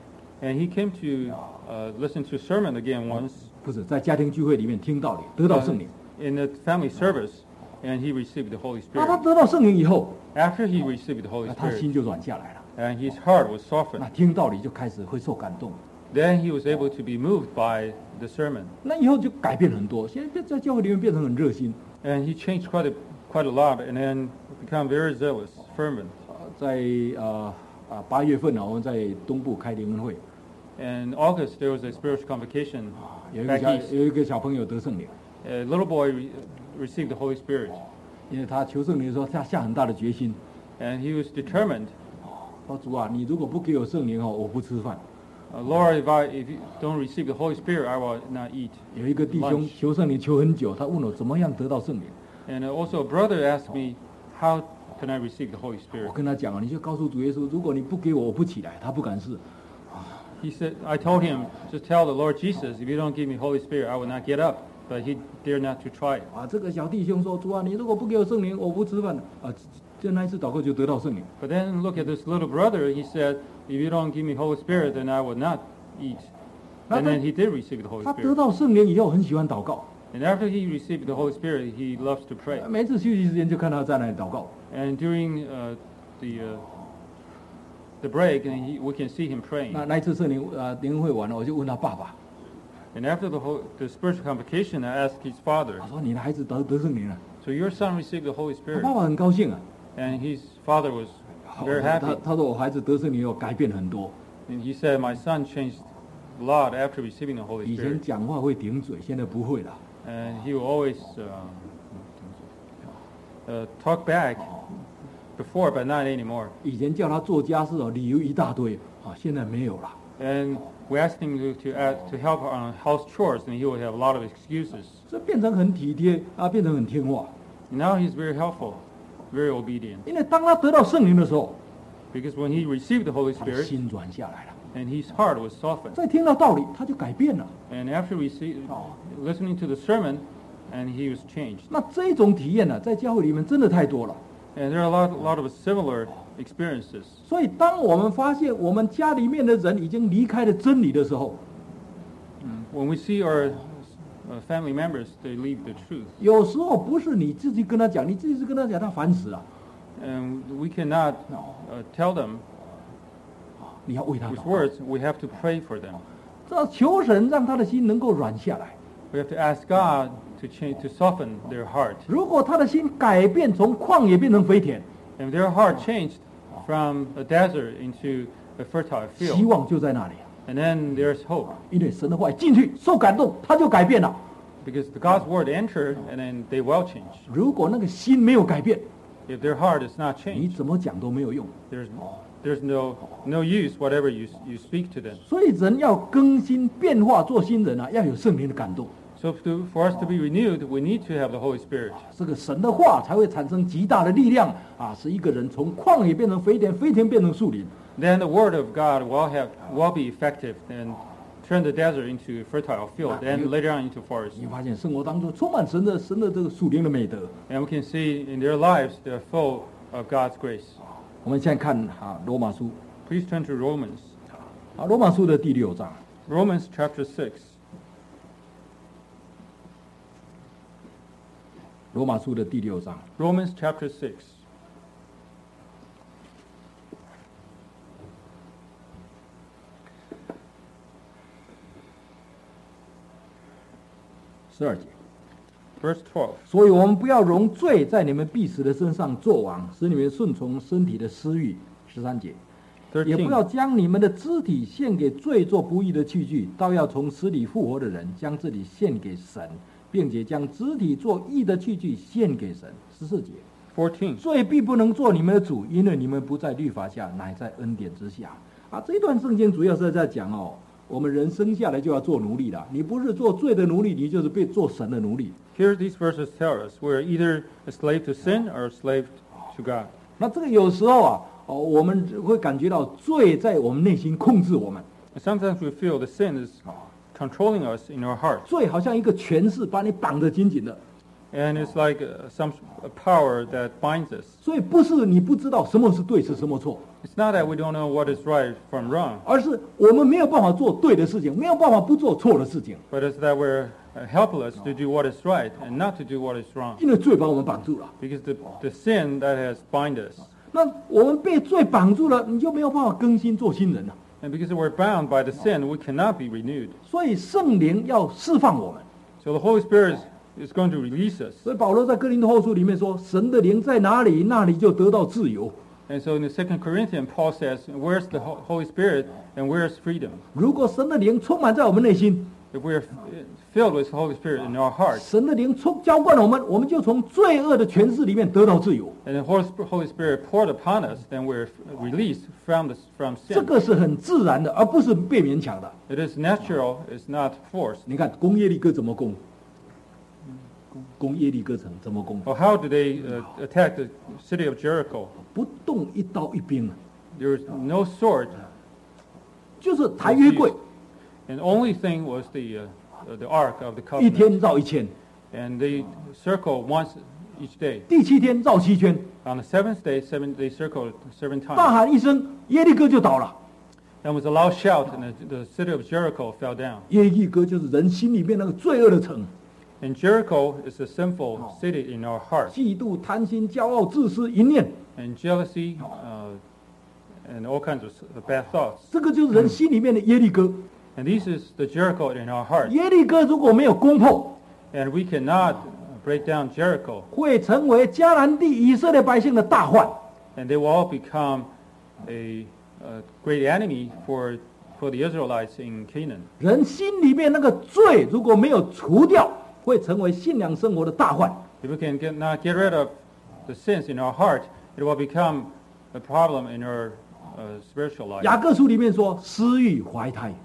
And he came to uh, listen to a sermon again once 不是在家庭聚会里面听道理，得到圣灵。 in the family service, and he received the Holy 那他 Spirit. 得到圣灵以后， After he received the Holy 那他 Spirit, 心就软下来了， and his heart was 那 softened, 听道理就开始会受感动。 then he was able to be moved by the sermon. 那以后就改变很多，现在在教会里面变成很热心。 And he changed quite a, quite a lot, and then become very zealous, fervent. 呃在呃啊八月份呢，我们在东部开灵恩会， In August, there was a spiritual convocation 有一个 back 小 east. 有一个小朋友得圣灵， A little boy re- received the Holy Spirit, 因为他求圣灵的时候，他下很大的决心， and he was determined, 说主啊，你如果不给我圣灵哦，我不吃饭。 uh, Lord, if I if you don't receive the Holy Spirit, I will not eat. 有一个弟兄 Lunch. 求圣灵求很久，他问我怎么样得到圣灵， And uh, also a brother asked me, how can I receive the Holy 我 Spirit? 跟他讲啊，你就告诉主耶稣，如果你不给我，我不起来。他不敢试， He said, I told him, just tell the Lord Jesus, if you don't give me Holy Spirit, I will not get up. But he dared not to try it. 啊，这个小弟兄说，主啊，你如果不给我圣灵，我不吃饭。啊，就那一次祷告就得到圣灵。 But then look at this little brother. He said, if you don't give me Holy Spirit, then I will not eat. And then he did receive the Holy 他得 Spirit. 到圣灵以后，很喜欢祷告， And after he received the Holy Spirit, he loves to pray. 每次休息时间就看他在那里祷告。 And during uh, the uh, the break, and he, we can see him praying. 那那一次圣灵呃灵恩会完了，我就问他爸爸， And after the whole, the spiritual convocation, I asked his father, 他说你的孩子得得圣灵了， so your son received the Holy 他 Spirit. 爸爸很高兴啊。 And his father was 好 very 他 happy. 他说我孩子得圣灵以后改变很多， And he said, my son changed a lot after receiving the Holy 以前 Spirit. 讲话会顶嘴，现在不会了。 And he will always uh, uh, talk back before, but not anymore. 以前叫他做家事哦，理由一大堆啊，现在没有了。 And we asked him to to, add, to help on house chores, and he would have a lot of excuses. 这变成很体贴啊，变成很听话。 Now he's very helpful, very obedient. 因为当他得到圣灵的时候， Because when he received the Holy 他的 Spirit, 心软下来了， and his heart was softened. 再听到道理，他就改变了。 And after receive, listening to the sermon, and he was changed. 那这种体验呢、在教会里面真的太多了。 And there are a lot, a lot of similar experiences. 所以，当我们发现我们家里面的人已经离开了真理的时候， When we see our uh, family members, they leave the truth. 有时候不是你自己跟他讲，你自己是跟他讲，他烦死了。 And we cannot uh, tell them 你要为他祷 with 告， words, we have to pray for them. 这求神让他的心能够软下来。 We have to ask God to change, to soften their heart. 如果他的心改变，从旷野变成肥田， And their heart changed from a desert into a fertile 希 field. 望就在那里。 And then there's hope. 因为神的话语进去受感动，他就改变了。 Because the God's word entered, and then they will change. 如果那个心没有改变， If their heart is not 你 changed, 怎么讲都没有用。 there's, there's no, no use whatever you, you speak to them. 所以人要更新变化做新人啊，要有圣灵的感动。 So to, for us to be renewed, we need to have the Holy Spirit. 这个神的话才会产生极大的力量啊，使一个人从旷野变成肥田，肥田变成树林。 Then the word of God will have will be effective and turn the desert into a fertile field, and later on into forest. 你发现生活当中充满神的神的这个属灵的美德。 And we can see in their lives they're full of God's grace. 我们现在看啊罗马书 Please turn to Romans. 啊罗马书的第六章， Romans chapter six. 罗马书的第六章。 Romans chapter six. 十二节， Verse twelve. 所以我们不要容罪在你们必死的身上作王，使你们顺从身体的私欲。十三节，也不要 thirteen. 将你们的肢体献给罪做不义的器具，倒要从死里复活的人将自己献给神，并且将肢体做义的器具献给神。十四节， fourteen. 罪必不能做你们的主，因为你们不在律法下，乃在恩典之下。啊，这一段圣经主要是在讲哦，我们人生下来就要做奴隶了，你不是做罪的奴隶，你就是被做神的奴隶。 Here these verses tell us we're either a slave to sin or a slave to God. 那这个有时候啊，哦，我们会感觉到罪在我们内心控制我们， And sometimes we feel the sin is controlling us in our heart. 罪好像一个权势把你绑得紧紧的。 And it's like uh, some a power that binds us. 所以不是你不知道什么是对，是什么错， It's not that we don't know what is right from wrong, 而是我们没有办法做对的事情，没有办法不做错的事情， but it's that we're uh, helpless to do what is right and not to do what is wrong. 因为罪把我们绑住了。 Because the, the sin that has bind us. 那我们被罪绑住了，你就没有办法更新做新人了。 And because we're bound by the sin, we cannot be renewed. 所以圣灵要释放我们。 So the Holy Spirit is, is going to release us. 所以保罗在哥林多后书里面说：“神的灵在哪里，那里就得到自由。 And so in the Second Corinthians, Paul says, where's the Ho- Holy Spirit and where's freedom? ” 如果神的灵充满在我们内心， If we're f- filled with the Holy Spirit in our hearts, 神的灵充浇灌了我们，我们就从罪恶的权势里面得到自由。 and the Holy Sp- Holy Spirit poured upon us, then we're f- released from, the, from 这 sin. 个是很自然的，而不是被勉强的。 It is natural, it's not forced. 你看攻耶利哥怎么攻？攻耶利哥城怎么攻？ Well, how did they uh, attack the city of Jericho? 不动一刀一兵啊， There was no sword, 就是抬约柜， and the only thing was the, uh, uh, the ark of the 一 covenant. 天绕一圈， And they circle once each day. 第七天绕七圈， On the seventh day, seven, they circled seven 大 times. 喊一声，耶利哥就倒了。 There was a loud shout, and the, the city of Jericho fell down. 耶利哥就是人心里面那个罪恶的城， And Jericho is a sinful city in our heart. 嫉妒、贪心、骄傲、自私、淫念， And jealousy, uh, and all kinds of s- bad thoughts. 这个就是人心里面的耶利哥。 And this is the Jericho in our heart. 耶利哥如果没有攻破， And we cannot break down Jericho. 会成为迦南地以色列百姓的大患。 And they will all become a, a great enemy for, for the Israelites in Canaan. 人心里面那个罪如果没有除掉，会成为信仰生活的大患。 If we can get, not get rid of the sins in our heart, it will become a problem in our uh, spiritual life. 雅各书里面说，私欲怀胎，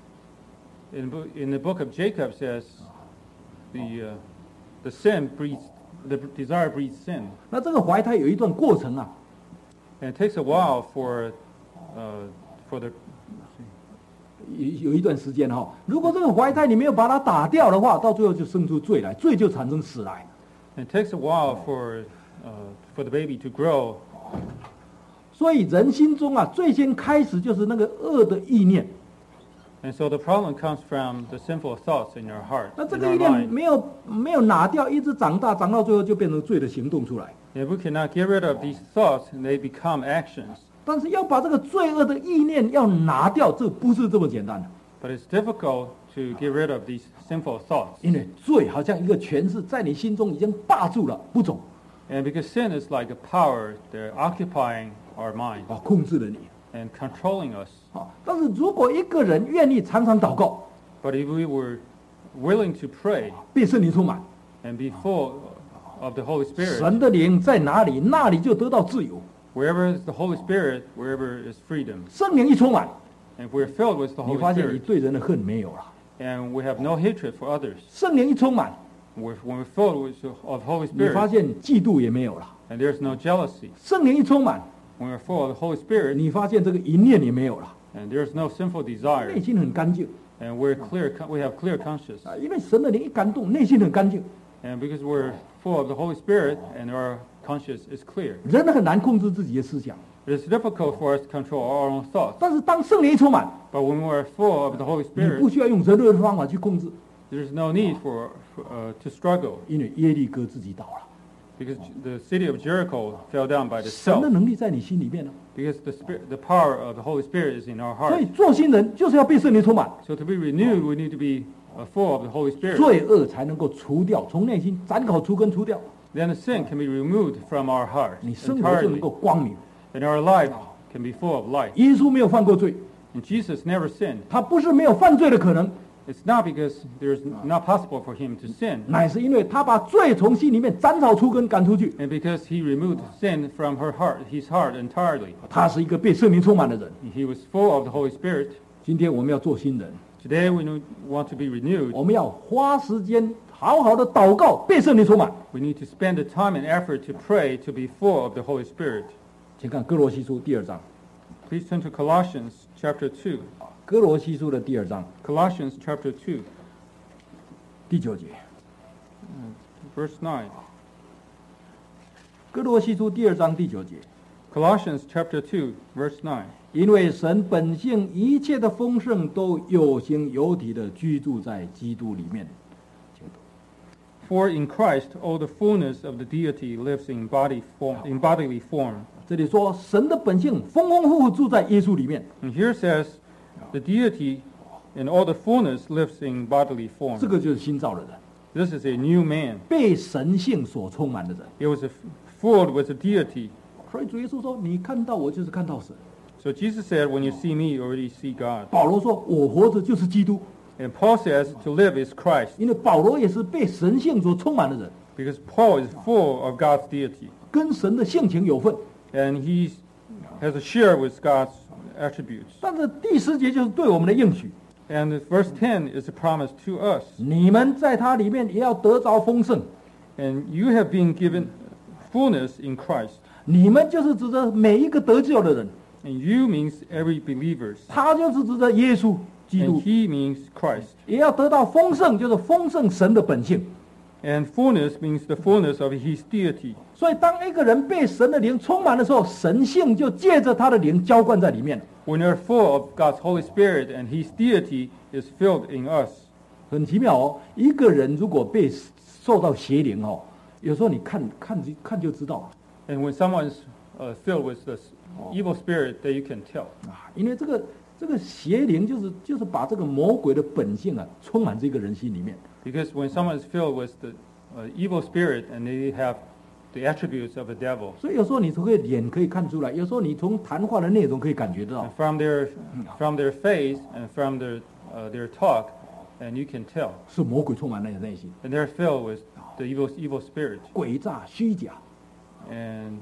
In, bo- in the book of Jacob says, the, uh, the sin breeds, the desire breeds sin. 那这个怀胎有一段过程啊， And it takes a while for, uh, for the, 有有一段时间哈、如果这个怀胎你没有把它打掉的话，到最后就生出罪来，罪就产生死来。 it takes a while for, uh, for the baby to grow. 所以人心中啊，最先开始就是那个恶的意念。 And so the problem comes from the sinful thoughts in our heart, 那这 in 个 our 意念 mind. 没有没有拿掉，一直长大，长到最后就变成罪的行动出来。 If we cannot get rid of these thoughts, they become actions. 但是要把这个罪恶的意念要拿掉，这不是这么简单的。 But it's difficult to get rid of these sinful thoughts. 因为罪好像一个权势在你心中已经霸住了，不走 And because sin is like a power, they're occupying our mind 啊，控制了你 and controlling us. 啊。但是如果一个人愿意常常祷告， But if we were willing to pray 被圣灵充满， and be full of the Holy Spirit, 神的灵在哪里，那里就得到自由。 wherever is the Holy Spirit, wherever is freedom. 圣灵一充满， And if we're filled with the 你 Holy 发现你 Spirit 对人的恨没有了。 and we have no hatred for others, 圣灵一充满， we're, when we're filled with the of Holy 你发 Spirit 现嫉妒也没有了。 and there's no jealousy, 圣灵一充满， when we're full of the Holy Spirit 你发现这个淫念也没有了， and there's no sinful desire 内心很干净 and we're clear, we have clear conscience. 啊。因为神的灵一感动，内心很干净， And because we're full of the Holy Spirit and our conscience is clear, 人很难控制自己的思想。 it's difficult for us to control our own thoughts. 但是当圣灵一充满， But when we're full of the Holy 你不 Spirit, 需要用人类的方法去控制， there's no need for, for uh, to struggle 因为耶利哥自己倒了。 because the city of Jericho fell down by 神 itself 的能力在你心里面呢， because the spirit, the power of the Holy Spirit is in our 所以 heart. 做新人就是要被圣灵充满， So to be renewed, we need to be uh, full of the Holy Spirit. 罪恶才能够除掉，从内心斩草除根除掉， Then the sin can be removed from our heart 你生活就能 entirely, 够光明。 and our life can be full of light. 耶稣没有犯过罪， And Jesus never sinned. 他不是没有犯罪的可能， It's not because there's not possible for him to sin, 乃是因为他把罪从心里面斩草除根赶出去。 and because he removed sin from her heart, his heart entirely. 他是一个被圣灵充满的人。 He was full of the Holy Spirit. 今天我们要做新人， Today we know- want to be renewed. 我们要花时间好好的祷告，被圣灵充满。 We need to spend the time and effort to pray to be full of the Holy Spirit. 请看哥罗西书第二章， Please turn to Colossians chapter two. 哥罗西书的第二章 Colossians chapter two. 第九节， verse nine. 哥罗西书第二章第九节， Colossians chapter two, verse nine. 因为神本性一切的丰盛都有形有体的居住在基督里面。 For in Christ all the fullness of the deity lives in body form, in bodily form. 这里说神的本性丰丰富富住在耶稣里面， And here says the deity and all the fullness lives in bodily 这 form. 个就是新造的人， This is a new man. 被神性所充满的人。 He was a f- filled with the deity. 所以主耶稣说：“你看到我，就是看到神。” So Jesus said, when you see me, you already see God. 保罗说：“我活着就是基督。” And Paul says to live is Christ, 因为保罗也是被神性所充满的人， because Paul is full of God's deity. 跟神的性情有份。 And he has a share with God's attributes. 但是第十节就是对我们的应许： And verse ten is a promise to us. 你们在他里面也要得着丰盛。 And you have been given fullness in Christ. 你们就是指着每一个得救的人， And you means every believer. 他就是指着耶稣基 And 督， he means Christ. 也要得到丰盛，就是丰盛神的本性。 And fullness means the fullness of his deity. 所以，当一个人被神的灵充满的时候，神性就借着他的灵浇灌在里面了。 When you're full of God's Holy Spirit and his deity is filled in us. 很奇妙哦，一个人如果被受到邪灵哦，有时候你看看看就知道了 And when someone's uh, filled with this evil spirit, that you can tell. 啊，因为这个这个邪灵就是就是把这个魔鬼的本性啊充满这个人心里面。 Because when someone is filled with the uh, evil spirit and they have the attributes of a devil, 所以有时候你从个脸可以看出来，有时候你从谈话的内容可以感觉到 and。from their from their face and from their uh, their talk, and you can tell. 是魔鬼充满那内心， And they're filled with the evil evil spirit 诡诈、虚假， and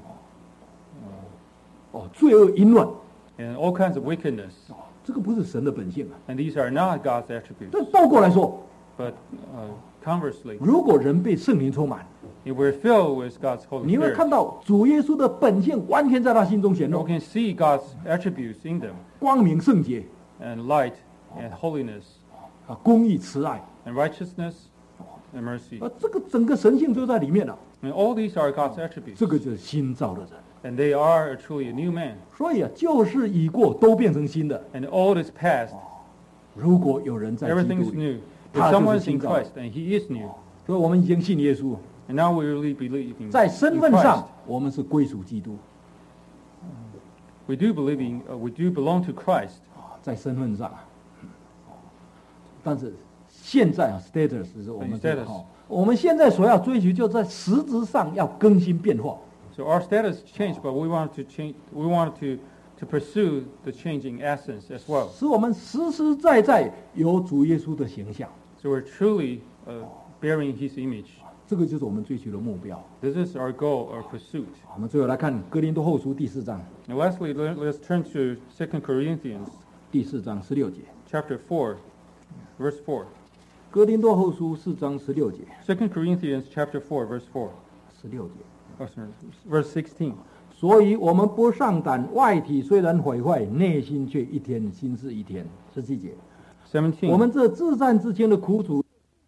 哦，罪恶、淫乱， and all kinds of wickedness. 哦，这个不是神的本性啊。 And these are not God's attributes. 但倒过来说， But uh, conversely, 如果人被圣灵充满， if we're filled with God's Holy 你会 Spirit, 看到主耶稣的本性完全在他心中显 we 露， can see God's attributes in them, 光明、圣洁 and light and holiness 啊，公义、慈爱， and righteousness and mercy. 啊，这个整个神性就在里面了。 And all these are God's attributes. 这个就是新造的人。 And they are truly a new man. 所以啊，旧事已过，都变成新的。 And all is past. 如果有人在基 Everything 督 is 里， new. If 他就是 someone is 新 in 造的。 Christ, and he is new. 所以我们已经信耶稣， And now we really believe in, 在 in 身份上 Christ. 我们是归属基督 We do believe in, uh, we do belong to Christ. 啊，在身份上啊。但是现在啊 ，status 是我们这个 Status 哈，我们现在所要追求，就在实质上要更新变化。 So our status changed, but we want to change. We want to to pursue the changing essence as well. 使我们实实在在有主耶稣的形象， So we're truly uh, bearing His image. 这个就是我们追求的目标。 This is our goal, our pursuit. 我们最后来看哥林多后书第四章， And lastly, let, let's turn to Second Corinthians 第四章十六节。 chapter four, verse four. 哥林多后书四章十六节， Second Corinthians chapter four, verse four. 十六节。 Oh, sorry, verse sixteen. 所以我们不上胆，外体虽然毁坏，内心却一天新似一天。十七节， Seventeen. 我们这自战自清的苦楚，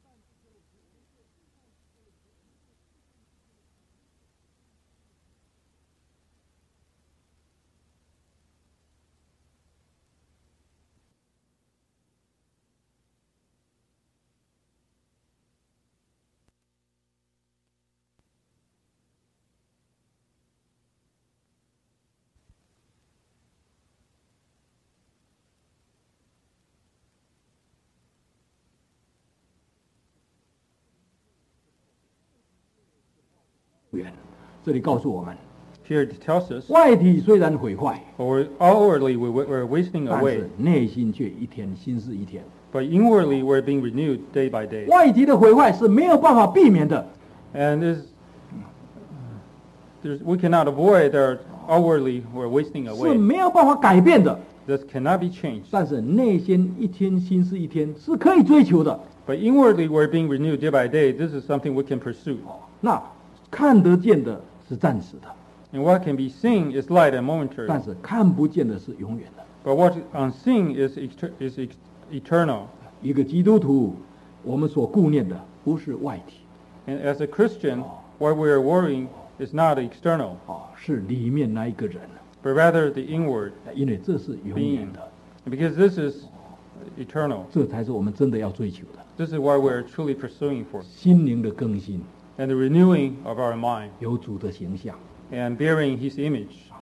这里告诉我们， Here it tells us, 外体虽然毁坏， for outwardly we, we're wasting 但 away, 是内心却一天新似一天。 but inwardly we're being renewed day by day. 外体的毁坏是没有办法避免的， And this, there's, we cannot avoid that outwardly we're wasting 是 away. 没有办法改变的。 This cannot be changed. 但是内心一天新似一天是可以追求的。 But inwardly we're being renewed day by day. This is something we can pursue. 那看得见的是暂时的， And what can be seen is light and momentary. 但是看不见的是永远的。 But what unseen is, eter- is ex- eternal. 一个基督徒，我们所顾念的不是外体， And as a Christian, what we are worrying is not external, 啊，是里面那一个人， but rather the inward 因为这是永远 being. 的， Because this is eternal. 这才是我们真的要追求的 This is what we're truly pursuing for. 心灵的更新， And the renewing of our mind 有主的形象。 and bearing His image.